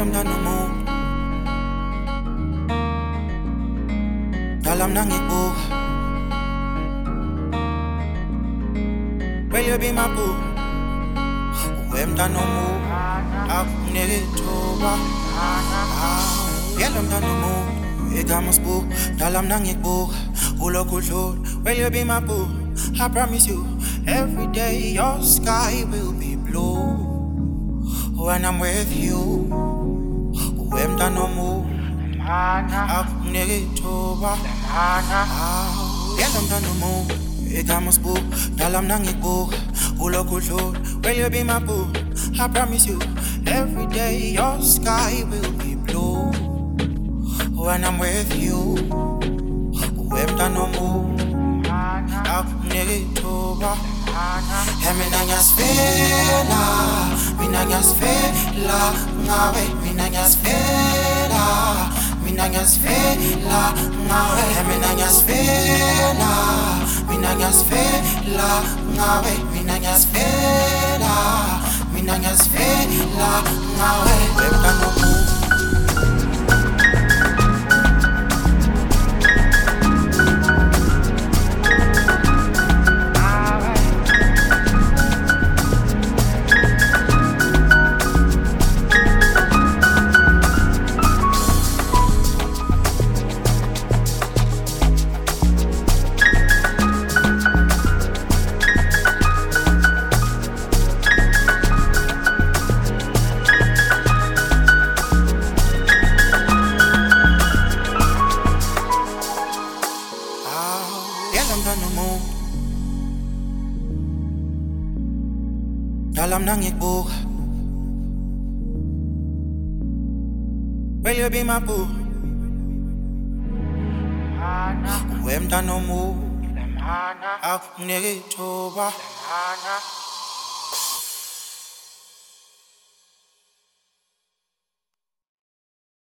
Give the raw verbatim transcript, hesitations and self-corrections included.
Yala mntana umuntu Dala mina ngikubuka Will you be my boo? Uwe mntana omubi Akukunike ithuba Yala mntana umuntu Igama sibuka Dala mina ngikubuka Ulokhu udlula Will you be my boo? I promise you Every day your sky will be blue When I'm with you Uwe mntana omubi Akukunike ithuba Yala mntana omubi Igama sibuka Dala mina ngikubuka Ulokhu udlula Will you be my boo? I promise you Every day your sky will be blue When I'm with you Uwe mntana omubi Akukunike ithuba Yeah, mina ngiyasifela Mina ngiyasifela ngawe Mina ngiyasifela Mina ngiyasifela ngawe Yeah, mina ngiyasifela Mina ngiyasifela ngawe Mina ngiyasifela Mina ngiyasifela ngawe Wemntana omubi Dala mina ngikubuka Will you be my boo? Uwe mntana omubi Akukunike ithuba